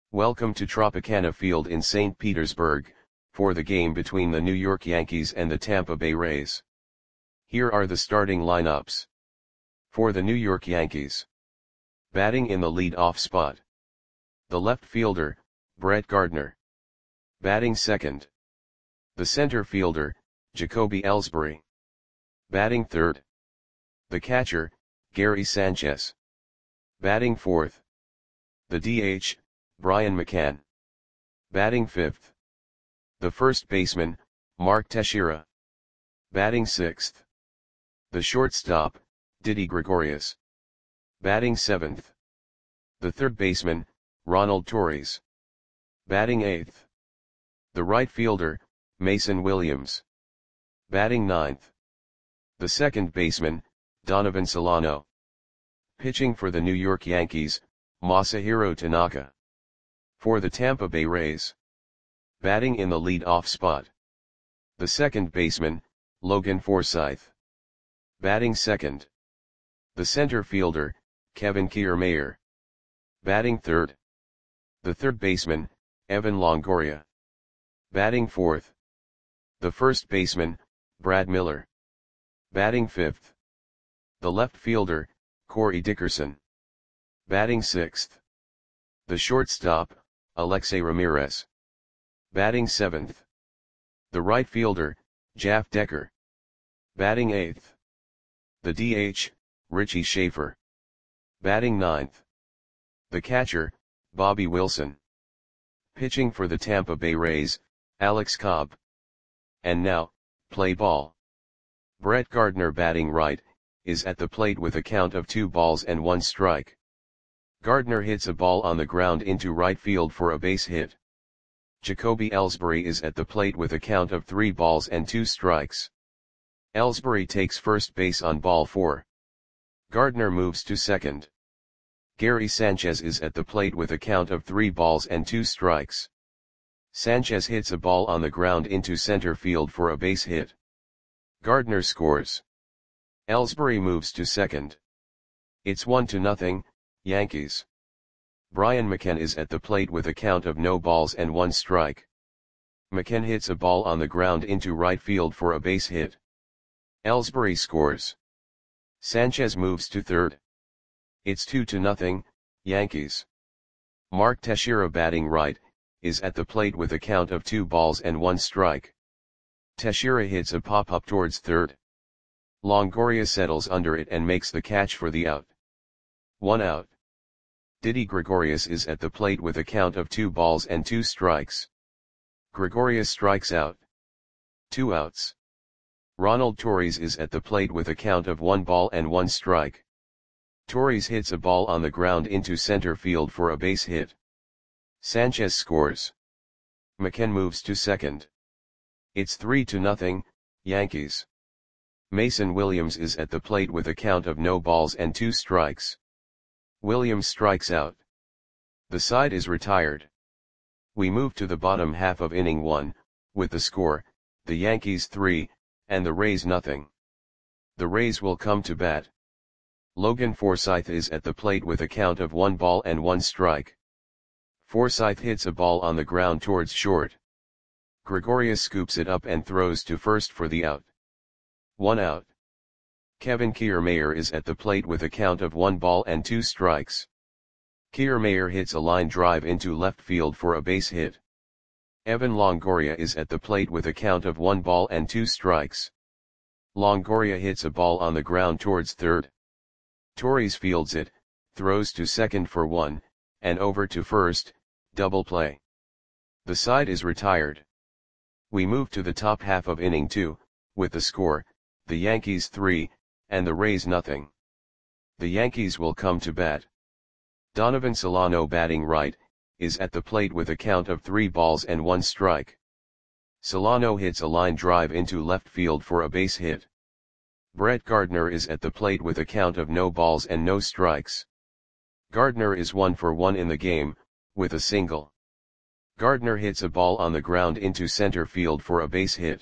Welcome to Tropicana Field in St. Petersburg, for the game between the New York Yankees and the Tampa Bay Rays. Here are the starting lineups. For the New York Yankees. Batting in the lead-off spot. The left fielder, Brett Gardner. Batting second. The center fielder, Jacoby Ellsbury. Batting third. The catcher, Gary Sanchez. Batting fourth. The DH, Brian McCann. Batting fifth. The first baseman, Mark Teixeira. Batting sixth. The shortstop, Didi Gregorius. Batting seventh. The third baseman, Ronald Torres. Batting eighth. The right fielder, Mason Williams. Batting ninth. The second baseman, Donovan Solano. Pitching for the New York Yankees, Masahiro Tanaka. For the Tampa Bay Rays. Batting in the lead-off spot. The second baseman, Logan Forsythe. Batting second. The center fielder, Kevin Kiermaier. Batting third. The third baseman, Evan Longoria. Batting fourth. The first baseman, Brad Miller. Batting fifth. The left fielder, Corey Dickerson. Batting sixth. The shortstop, Alexei Ramirez. Batting seventh. The right fielder, Jeff Decker. Batting eighth. The DH, Richie Schaefer. Batting ninth. The catcher, Bobby Wilson. Pitching for the Tampa Bay Rays, Alex Cobb. And now, play ball. Brett Gardner batting right, is at the plate with a count of 2-1 strike. Gardner hits a ball on the ground into right field for a base hit. Jacoby Ellsbury is at the plate with a count of 3-2 strikes. Ellsbury takes first base on ball 4. Gardner moves to second. Gary Sanchez is at the plate with a count of 3-2 strikes. Sanchez hits a ball on the ground into center field for a base hit. Gardner scores. Ellsbury moves to second. It's 1-0, Yankees. Brian McCann is at the plate with a count of 0-1 strike. McCann hits a ball on the ground into right field for a base hit. Ellsbury scores. Sanchez moves to third. It's 2-0, Yankees. Mark Teixeira batting right, is at the plate with a count of 2-1 strike. Teixeira hits a pop-up towards third. Longoria settles under it and makes the catch for the out. 1 out. Didi Gregorius is at the plate with a count of 2-2 strikes. Gregorius strikes out. 2 outs. Ronald Torres is at the plate with a count of 1-1 strike. Torres hits a ball on the ground into center field for a base hit. Sanchez scores. McCann moves to second. It's 3-0, Yankees. Mason Williams is at the plate with a count of 0-2 strikes. Williams strikes out. The side is retired. We move to the bottom half of inning 1, with the score, the Yankees 3, and the Rays 0. The Rays will come to bat. Logan Forsythe is at the plate with a count of 1-1 strike. Forsythe hits a ball on the ground towards short. Gregorius scoops it up and throws to first for the out. 1 out. Kevin Kiermaier is at the plate with a count of 1-2 strikes. Kiermaier hits a line drive into left field for a base hit. Evan Longoria is at the plate with a count of 1-2 strikes. Longoria hits a ball on the ground towards third. Torres fields it, throws to second for 1, and over to first, double play. The side is retired. We move to the top half of inning 2, with the score, the Yankees 3, and the Rays 0. The Yankees will come to bat. Donovan Solano batting right, is at the plate with a count of 3-1 strike. Solano hits a line drive into left field for a base hit. Brett Gardner is at the plate with a count of 0 strikes. Gardner is 1 for 1 in the game, with a single. Gardner hits a ball on the ground into center field for a base hit.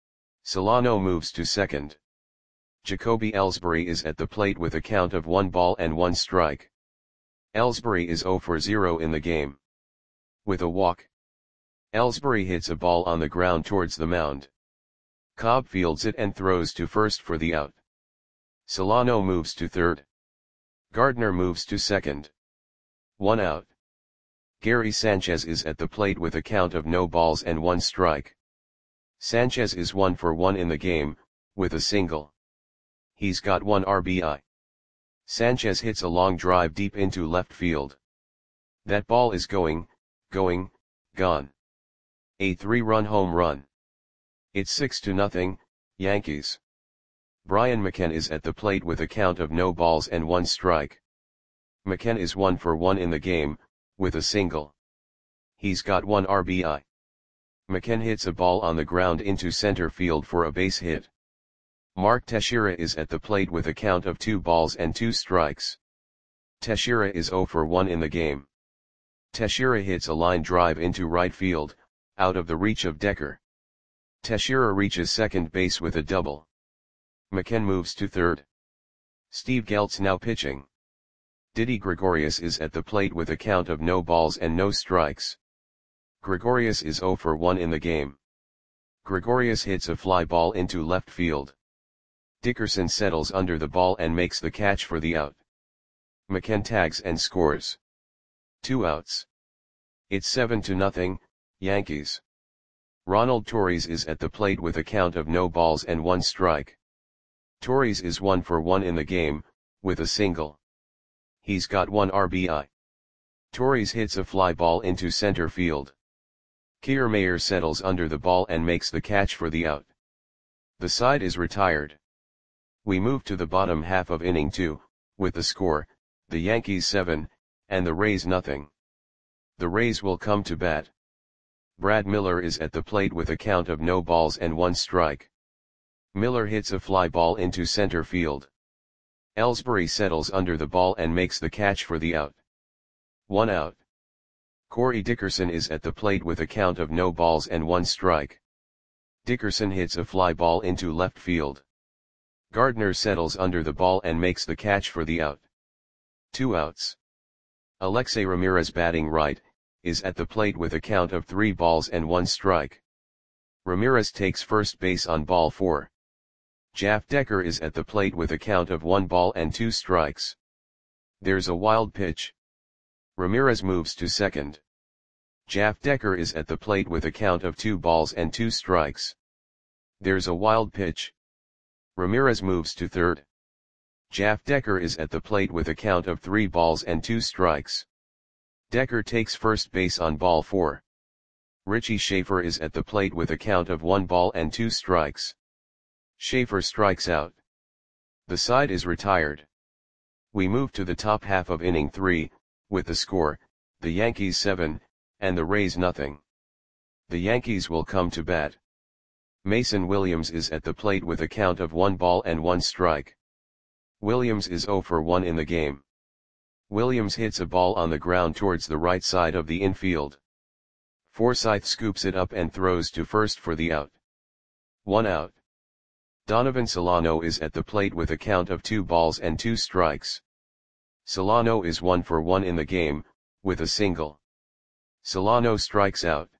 Solano moves to second. Jacoby Ellsbury is at the plate with a count of 1-1 strike. Ellsbury is 0 for 0 in the game. with a walk. Ellsbury hits a ball on the ground towards the mound. Cobb fields it and throws to first for the out. Solano moves to third. Gardner moves to second. 1 out. Gary Sanchez is at the plate with a count of no balls and 1 strike. Sanchez is 1 for 1 in the game, with a single. He's got 1 RBI. Sanchez hits a long drive deep into left field. That ball is going, gone. A 3-run home run. It's 6-0, Yankees. Brian McCann is at the plate with a count of no balls and 1 strike. McCann is 1 for 1 in the game, with a single. He's got 1 RBI. McCann hits a ball on the ground into center field for a base hit. Mark Teixeira is at the plate with a count of 2 balls and 2 strikes. Teixeira is 0 for 1 in the game. Teixeira hits a line drive into right field, out of the reach of Decker. Teixeira reaches second base with a double. McCann moves to third. Steve Geltz now pitching. Didi Gregorius is at the plate with a count of no balls and no strikes. Gregorius is 0 for 1 in the game. Gregorius hits a fly ball into left field. Dickerson settles under the ball and makes the catch for the out. McCann tags and scores. 2 outs. It's 7-0, Yankees. Ronald Torres is at the plate with a count of no balls and 1 strike. Torres is 1 for 1 in the game, with a single. He's got 1 RBI. Torres hits a fly ball into center field. Kiermaier settles under the ball and makes the catch for the out. The side is retired. We move to the bottom half of inning 2, with the score, the Yankees 7, and the Rays nothing. The Rays will come to bat. Brad Miller is at the plate with a count of no balls and 1 strike. Miller hits a fly ball into center field. Ellsbury settles under the ball and makes the catch for the out. 1 out. Corey Dickerson is at the plate with a count of no balls and 1 strike. Dickerson hits a fly ball into left field. Gardner settles under the ball and makes the catch for the out. 2 outs. Alexei Ramirez batting right, is at the plate with a count of 3 balls and 1 strike. Ramirez takes first base on ball 4. Jeff Decker is at the plate with a count of 1 ball and 2 strikes. There's a wild pitch. Ramirez moves to second. Jeff Decker is at the plate with a count of 2 balls and 2 strikes. There's a wild pitch. Ramirez moves to third. Jeff Decker is at the plate with a count of 3 balls and 2 strikes. Decker takes first base on ball 4. Richie Schaefer is at the plate with a count of 1 ball and 2 strikes. Schaefer strikes out. The side is retired. We move to the top half of inning 3, with the score, the Yankees 7, and the Rays nothing. The Yankees will come to bat. Mason Williams is at the plate with a count of 1 ball and 1 strike. Williams is 0 for 1 in the game. Williams hits a ball on the ground towards the right side of the infield. Forsythe scoops it up and throws to first for the out. 1 out. Donovan Solano is at the plate with a count of 2 balls and 2 strikes. Solano is 1 for 1 in the game, with a single. Solano strikes out.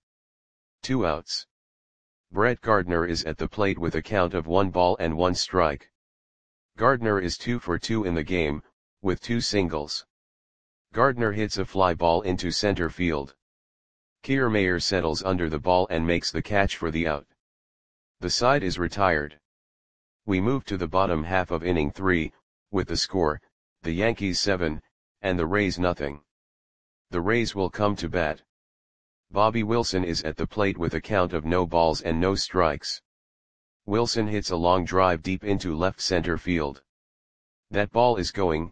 2 outs. Brett Gardner is at the plate with a count of 1 ball and 1 strike. Gardner is 2 for 2 in the game, with 2 singles. Gardner hits a fly ball into center field. Kiermaier settles under the ball and makes the catch for the out. The side is retired. We move to the bottom half of inning 3, with the score, the Yankees 7, and the Rays nothing. The Rays will come to bat. Bobby Wilson is at the plate with a count of no balls and no strikes. Wilson hits a long drive deep into left center field. That ball is going,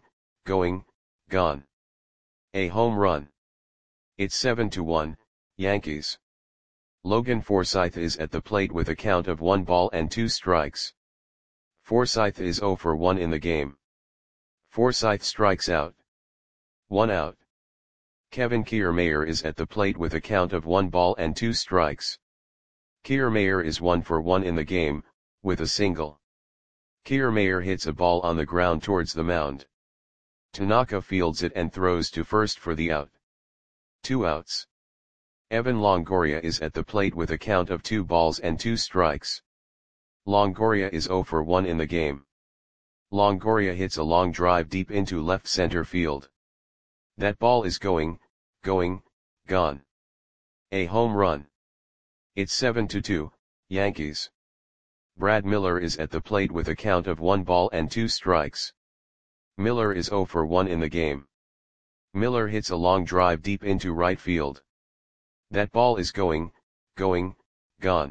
gone. A home run. It's 7-1, Yankees. Logan Forsythe is at the plate with a count of 1 ball and 2 strikes. Forsythe is 0 for 1 in the game. Forsythe strikes out. 1 out. Kevin Kiermaier is at the plate with a count of 1 ball and 2 strikes. Kiermaier is 1 for 1 in the game, with a single. Kiermaier hits a ball on the ground towards the mound. Tanaka fields it and throws to first for the out. 2 outs. Evan Longoria is at the plate with a count of 2 balls and 2 strikes. Longoria is 0 for 1 in the game. Longoria hits a long drive deep into left center field. That ball is going, gone. A home run. It's 7-2, Yankees. Brad Miller is at the plate with a count of 1 ball and 2 strikes. Miller is 0 for 1 in the game. Miller hits a long drive deep into right field. That ball is going, gone.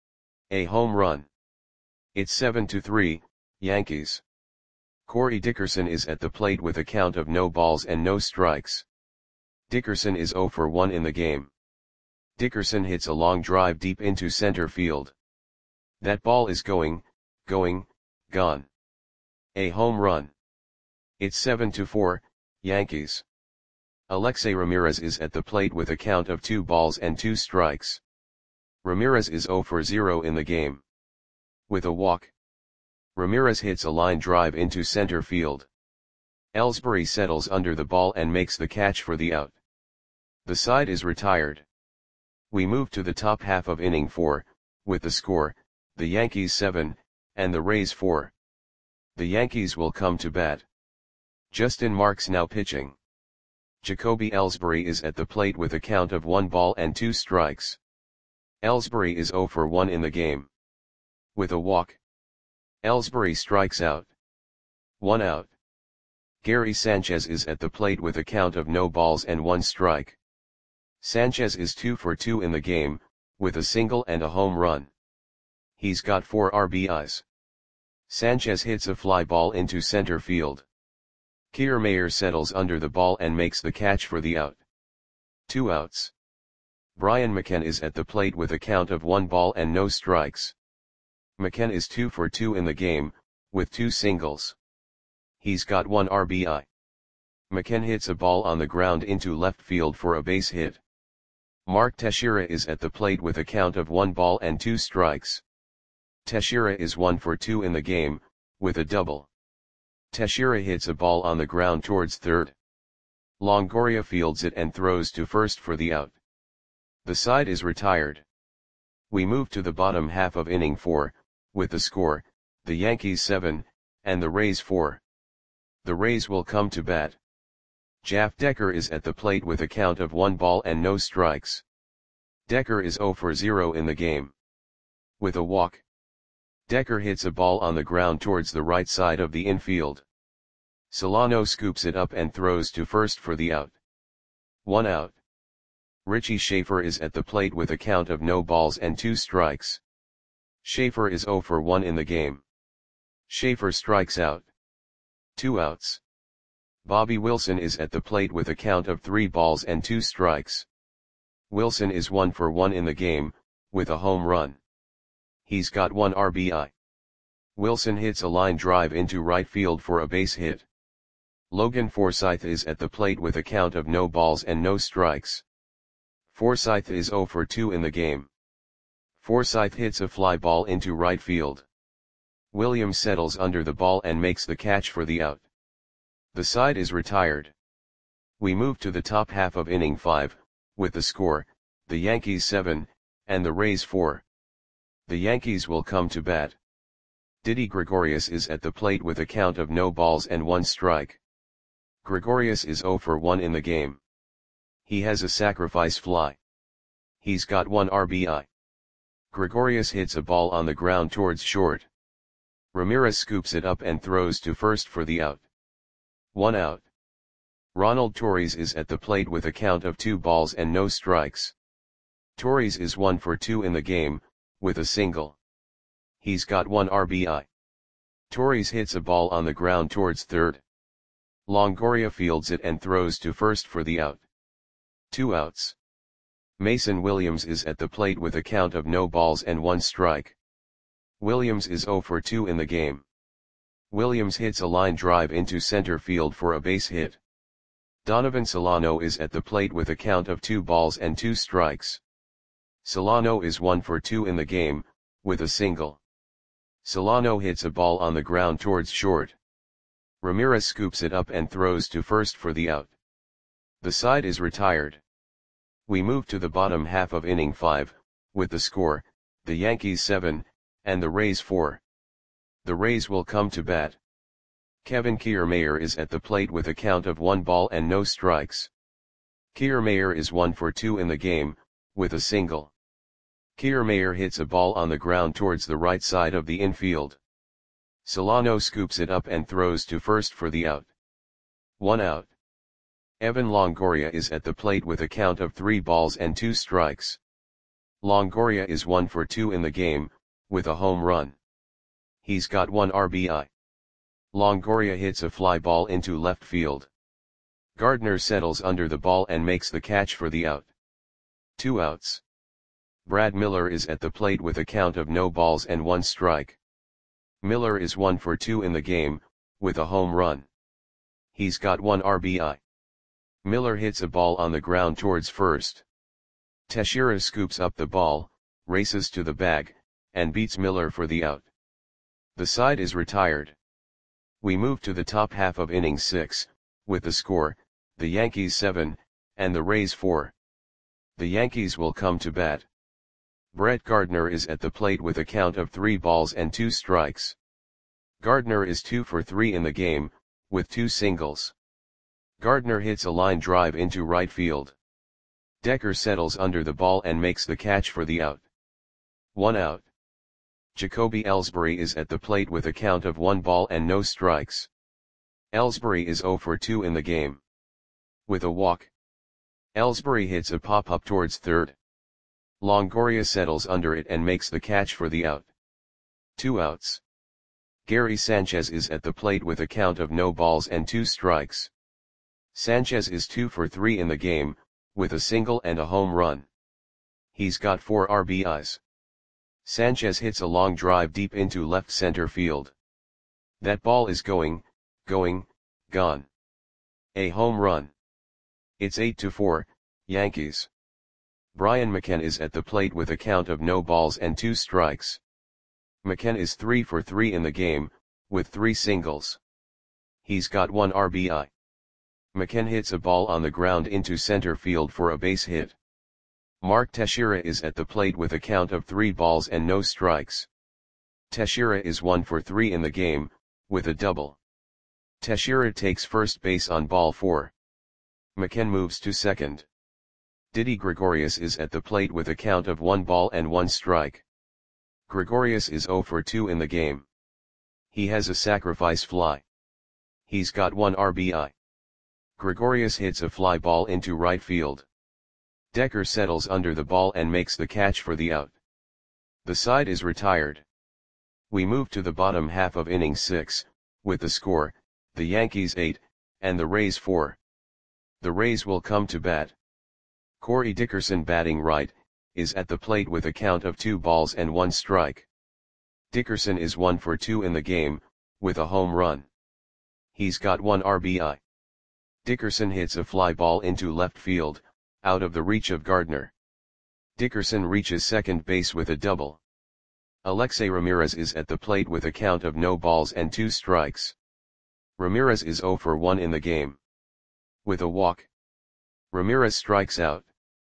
A home run. It's 7-3, Yankees. Corey Dickerson is at the plate with a count of no balls and no strikes. Dickerson is 0 for 1 in the game. Dickerson hits a long drive deep into center field. That ball is going, gone. A home run. It's 7-4, Yankees. Alexei Ramirez is at the plate with a count of 2 balls and 2 strikes. Ramirez is 0 for 0 in the game. With a walk, Ramirez hits a line drive into center field. Ellsbury settles under the ball and makes the catch for the out. The side is retired. We move to the top half of inning 4, with the score, the Yankees 7, and the Rays 4. The Yankees will come to bat. Justin Marks now pitching. Jacoby Ellsbury is at the plate with a count of 1 ball and 2 strikes. Ellsbury is 0 for 1 in the game. With a walk, Ellsbury strikes out. 1 out. Gary Sanchez is at the plate with a count of no balls and 1 strike. Sanchez is 2 for 2 in the game, with a single and a home run. He's got 4 RBIs. Sanchez hits a fly ball into center field. Kiermaier settles under the ball and makes the catch for the out. 2 outs. Brian McCann is at the plate with a count of 1 ball and no strikes. McCann is 2 for 2 in the game, with 2 singles. He's got 1 RBI. McCann hits a ball on the ground into left field for a base hit. Mark Teixeira is at the plate with a count of 1 ball and 2 strikes. Teixeira is 1 for 2 in the game, with a double. Teixeira hits a ball on the ground towards third. Longoria fields it and throws to first for the out. The side is retired. We move to the bottom half of inning 4, with the score, the Yankees 7, and the Rays 4. The Rays will come to bat. Jeff Decker is at the plate with a count of 1 ball and no strikes. Decker is 0 for 0 in the game. With a walk, Decker hits a ball on the ground towards the right side of the infield. Solano scoops it up and throws to first for the out. 1 out. Richie Schaefer is at the plate with a count of no balls and 2 strikes. Schaefer is 0 for 1 in the game. Schaefer strikes out. 2 outs. Bobby Wilson is at the plate with a count of 3 balls and 2 strikes. Wilson is 1 for 1 in the game, with a home run. He's got 1 RBI. Wilson hits a line drive into right field for a base hit. Logan Forsythe is at the plate with a count of no balls and no strikes. Forsythe is 0 for 2 in the game. Forsythe hits a fly ball into right field. Williams settles under the ball and makes the catch for the out. The side is retired. We move to the top half of inning 5, with the score, the Yankees 7, and the Rays 4. The Yankees will come to bat. Didi Gregorius is at the plate with a count of no balls and 1 strike. Gregorius is 0 for 1 in the game. He has a sacrifice fly. He's got 1 RBI. Gregorius hits a ball on the ground towards short. Ramirez scoops it up and throws to first for the out. 1 out. Ronald Torres is at the plate with a count of 2 balls and no strikes. Torres is 1 for 2 in the game, with a single. He's got 1 RBI. Torres hits a ball on the ground towards third. Longoria fields it and throws to first for the out. 2 outs. Mason Williams is at the plate with a count of no balls and 1 strike. Williams is 0 for 2 in the game. Williams hits a line drive into center field for a base hit. Donovan Solano is at the plate with a count of 2 balls and 2 strikes. Solano is 1 for 2 in the game, with a single. Solano hits a ball on the ground towards short. Ramirez scoops it up and throws to first for the out. The side is retired. We move to the bottom half of inning 5, with the score, the Yankees 7, and the Rays 4. The Rays will come to bat. Kevin Kiermaier is at the plate with a count of 1 ball and no strikes. Kiermaier is 1 for 2 in the game, with a single. Kiermaier hits a ball on the ground towards the right side of the infield. Solano scoops it up and throws to first for the out. 1 out. Evan Longoria is at the plate with a count of 3 balls and 2 strikes. Longoria is 1 for 2 in the game, with a home run. He's got 1 RBI. Longoria hits a fly ball into left field. Gardner settles under the ball and makes the catch for the out. 2 outs. Brad Miller is at the plate with a count of no balls and 1 strike. Miller is 1 for 2 in the game, with a home run. He's got 1 RBI. Miller hits a ball on the ground towards first. Teixeira scoops up the ball, races to the bag, and beats Miller for the out. The side is retired. We move to the top half of inning 6, with the score, the Yankees 7, and the Rays 4. The Yankees will come to bat. Brett Gardner is at the plate with a count of 3 balls and 2 strikes. Gardner is 2 for 3 in the game, with 2 singles. Gardner hits a line drive into right field. Decker settles under the ball and makes the catch for the out. 1 out. Jacoby Ellsbury is at the plate with a count of 1 ball and no strikes. Ellsbury is 0 for 2 in the game. With a walk. Ellsbury hits a pop-up towards third. Longoria settles under it and makes the catch for the out. 2 outs. Gary Sanchez is at the plate with a count of no balls and 2 strikes. Sanchez is 2 for 3 in the game, with a single and a home run. He's got 4 RBIs. Sanchez hits a long drive deep into left center field. That ball is going, gone. A home run. It's 8-4, Yankees. Brian McCann is at the plate with a count of no balls and 2 strikes. McCann is 3 for 3 in the game, with 3 singles. He's got 1 RBI. McCann hits a ball on the ground into center field for a base hit. Mark Teixeira is at the plate with a count of 3 balls and no strikes. Teixeira is 1 for 3 in the game, with a double. Teixeira takes first base on ball 4. McCann moves to second. Didi Gregorius is at the plate with a count of 1 ball and 1 strike. Gregorius is 0 for 2 in the game. He has a sacrifice fly. He's got 1 RBI. Gregorius hits a fly ball into right field. Decker settles under the ball and makes the catch for the out. The side is retired. We move to the bottom half of inning 6, with the score, the Yankees 8, and the Rays 4. The Rays will come to bat. Corey Dickerson, batting right, is at the plate with a count of 2 balls and 1 strike. Dickerson is 1 for 2 in the game, with a home run. He's got 1 RBI. Dickerson hits a fly ball into left field, out of the reach of Gardner. Dickerson reaches second base with a double. Alexei Ramirez is at the plate with a count of no balls and 2 strikes. Ramirez is 0 for 1 in the game. With a walk. Ramirez strikes out.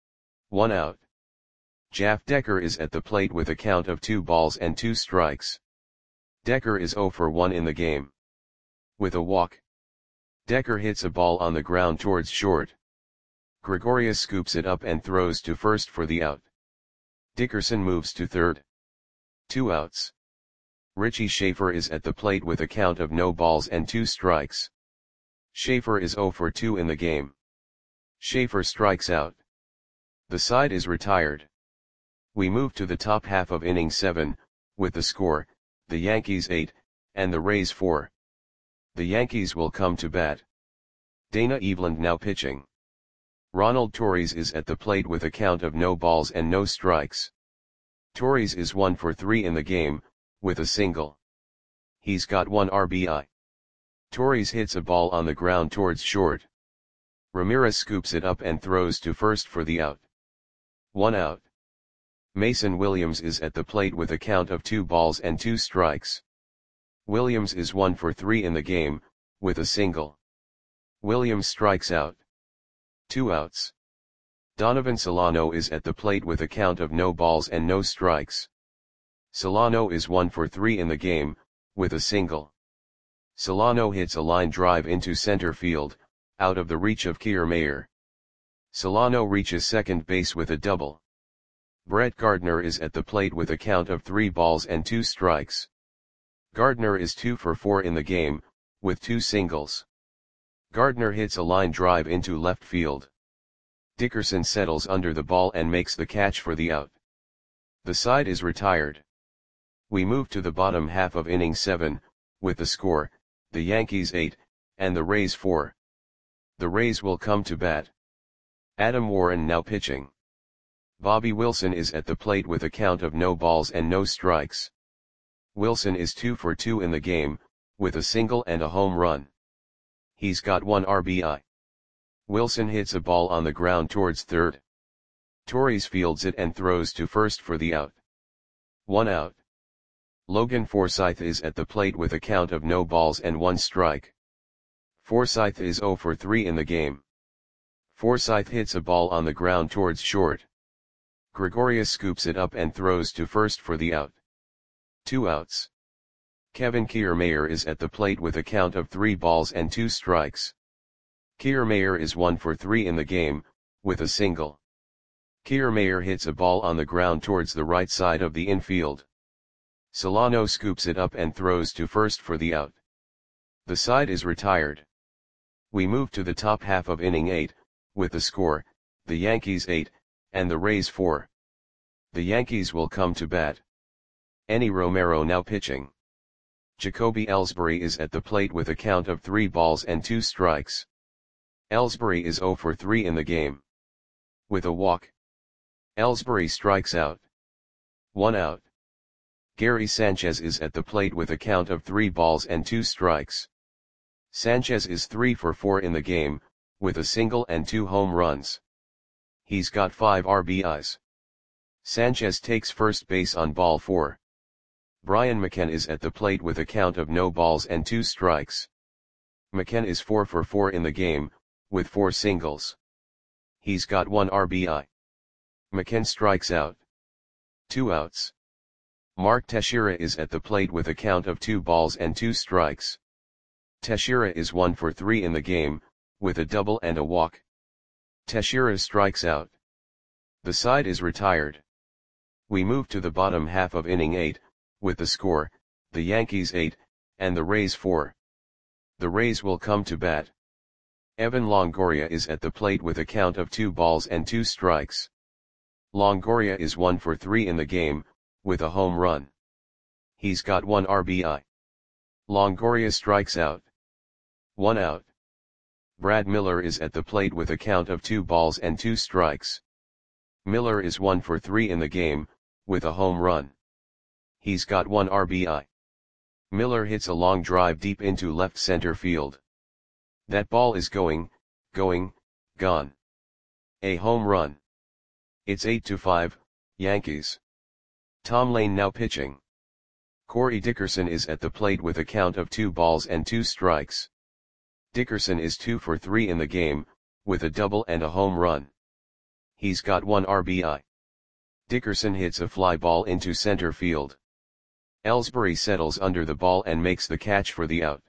1 out. Jeff Decker is at the plate with a count of 2 balls and 2 strikes. Decker is 0 for 1 in the game. With a walk. Decker hits a ball on the ground towards short. Gregorius scoops it up and throws to first for the out. Dickerson moves to third. 2 outs. Richie Schaefer is at the plate with a count of no balls and 2 strikes. Schaefer is 0 for 2 in the game. Schaefer strikes out. The side is retired. We move to the top half of inning 7, with the score, the Yankees 8, and the Rays 4. The Yankees will come to bat. Dana Eveland now pitching. Ronald Torres is at the plate with a count of no balls and no strikes. Torres is 1 for 3 in the game, with a single. He's got 1 RBI. Torres hits a ball on the ground towards short. Ramirez scoops it up and throws to first for the out. 1 out. Mason Williams is at the plate with a count of 2 balls and 2 strikes. Williams is 1 for 3 in the game, with a single. Williams strikes out. 2 outs. Donovan Solano is at the plate with a count of no balls and no strikes. Solano is 1 for 3 in the game, with a single. Solano hits a line drive into center field, out of the reach of Kiermaier. Solano reaches second base with a double. Brett Gardner is at the plate with a count of 3 balls and 2 strikes. Gardner is 2 for 4 in the game, with 2 singles. Gardner hits a line drive into left field. Dickerson settles under the ball and makes the catch for the out. The side is retired. We move to the bottom half of inning 7, with the score, the Yankees 8, and the Rays 4. The Rays will come to bat. Adam Warren now pitching. Bobby Wilson is at the plate with a count of no balls and no strikes. Wilson is 2 for 2 in the game, with a single and a home run. He's got 1 RBI. Wilson hits a ball on the ground towards third. Torres fields it and throws to first for the out. 1 out. Logan Forsythe is at the plate with a count of no balls and 1 strike. Forsythe is 0 for 3 in the game. Forsythe hits a ball on the ground towards short. Gregorius scoops it up and throws to first for the out. 2 outs. Kevin Kiermaier is at the plate with a count of 3 balls and 2 strikes. Kiermaier is 1 for 3 in the game, with a single. Kiermaier hits a ball on the ground towards the right side of the infield. Solano scoops it up and throws to first for the out. The side is retired. We move to the top half of inning 8, with the score, the Yankees 8, and the Rays 4. The Yankees will come to bat. Enny Romero now pitching. Jacoby Ellsbury is at the plate with a count of 3 balls and 2 strikes. Ellsbury is 0 for 3 in the game. With a walk. Ellsbury strikes out. 1 out. Gary Sanchez is at the plate with a count of 3 balls and 2 strikes. Sanchez is 3 for 4 in the game, with a single and 2 home runs. He's got 5 RBIs. Sanchez takes first base on ball 4. Brian McCann is at the plate with a count of no balls and 2 strikes. McCann is 4 for 4 in the game, with 4 singles. He's got 1 RBI. McCann strikes out. 2 outs. Mark Teixeira is at the plate with a count of 2 balls and 2 strikes. Teixeira is 1 for 3 in the game, with a double and a walk. Teixeira strikes out. The side is retired. We move to the bottom half of inning 8, with the score, the Yankees 8, and the Rays 4. The Rays will come to bat. Evan Longoria is at the plate with a count of 2 balls and 2 strikes. Longoria is 1 for 3 in the game, with a home run. He's got 1 RBI. Longoria strikes out. 1 out. Brad Miller is at the plate with a count of 2 balls and 2 strikes. Miller is 1 for 3 in the game, with a home run. He's got 1 RBI. Miller hits a long drive deep into left center field. That ball is going, gone. A home run. It's 8-5, Yankees. Tom Lane now pitching. Corey Dickerson is at the plate with a count of 2 balls and 2 strikes. Dickerson is 2 for 3 in the game, with a double and a home run. He's got 1 RBI. Dickerson hits a fly ball into center field. Ellsbury settles under the ball and makes the catch for the out.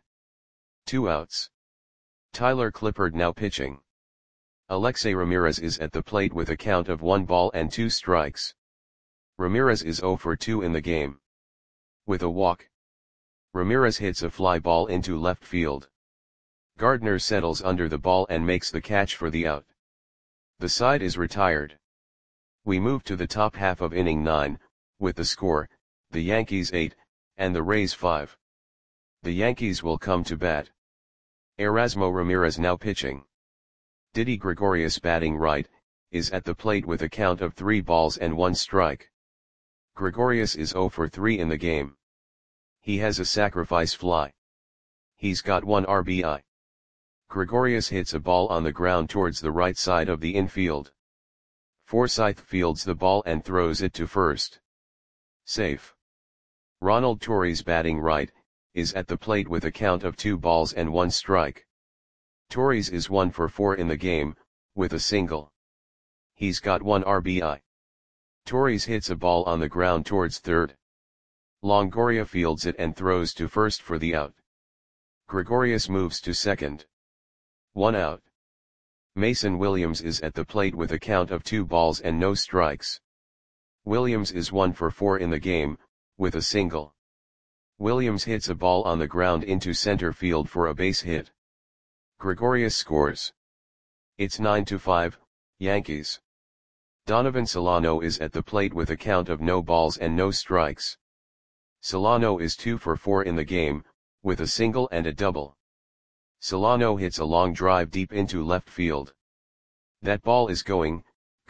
2 outs. Tyler Clippard now pitching. Alexei Ramirez is at the plate with a count of 1 ball and 2 strikes. Ramirez is 0 for 2 in the game. With a walk. Ramirez hits a fly ball into left field. Gardner settles under the ball and makes the catch for the out. The side is retired. We move to the top half of inning 9, with the score, the Yankees 8, and the Rays 5. The Yankees will come to bat. Erasmo Ramirez now pitching. Didi Gregorius batting right, is at the plate with a count of 3 balls and 1 strike. Gregorius is 0 for 3 in the game. He has a sacrifice fly. He's got 1 RBI. Gregorius hits a ball on the ground towards the right side of the infield. Forsythe fields the ball and throws it to first. Safe. Ronald Torres batting right, is at the plate with a count of 2 balls and 1 strike. Torres is 1 for 4 in the game, with a single. he's got 1 RBI. Torres hits a ball on the ground towards third. Longoria fields it and throws to first for the out. Gregorius moves to second. 1 out. Mason Williams is at the plate with a count of 2 balls and no strikes. Williams is 1 for 4 in the game, with a single. Williams hits a ball on the ground into center field for a base hit. Gregorius scores. It's 9-5, Yankees. Donovan Solano is at the plate with a count of no balls and no strikes. Solano is 2 for 4 in the game, with a single and a double. Solano hits a long drive deep into left field. That ball is gone.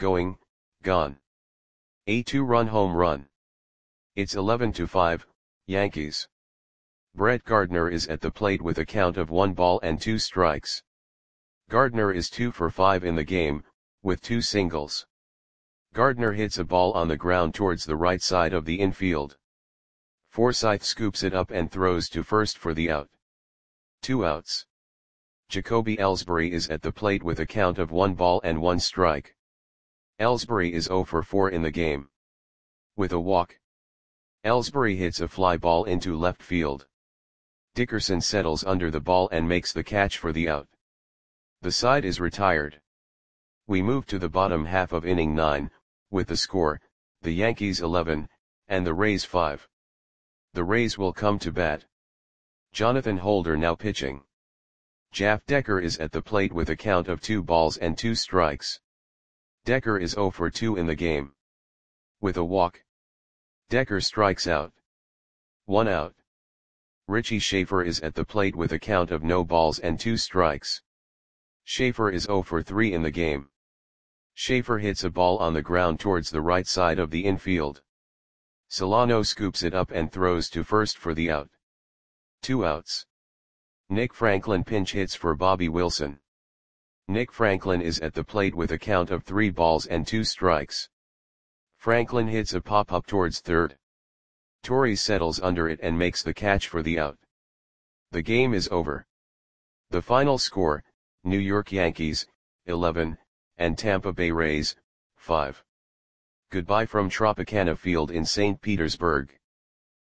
A 2-run home run. It's 11-5, Yankees. Brett Gardner is at the plate with a count of 1 ball and 2 strikes. Gardner is 2 for 5 in the game, with 2 singles. Gardner hits a ball on the ground towards the right side of the infield. Forsythe scoops it up and throws to first for the out. 2 outs. Jacoby Ellsbury is at the plate with a count of 1 ball and 1 strike. Ellsbury is 0 for 4 in the game. With a walk. Ellsbury hits a fly ball into left field. Dickerson settles under the ball and makes the catch for the out. The side is retired. We move to the bottom half of inning 9, with the score, the Yankees 11, and the Rays 5. The Rays will come to bat. Jonathan Holder now pitching. Jeff Decker is at the plate with a count of 2 balls and 2 strikes. Decker is 0 for 2 in the game. With a walk. Decker strikes out. 1 out. Richie Schaefer is at the plate with a count of no balls and 2 strikes. Schaefer is 0 for 3 in the game. Schaefer hits a ball on the ground towards the right side of the infield. Solano scoops it up and throws to first for the out. 2 outs. Nick Franklin pinch hits for Bobby Wilson. Nick Franklin is at the plate with a count of 3 balls and 2 strikes. Franklin hits a pop-up towards third. Torres settles under it and makes the catch for the out. The game is over. The final score, New York Yankees, 11, and Tampa Bay Rays, 5. Goodbye from Tropicana Field in St. Petersburg.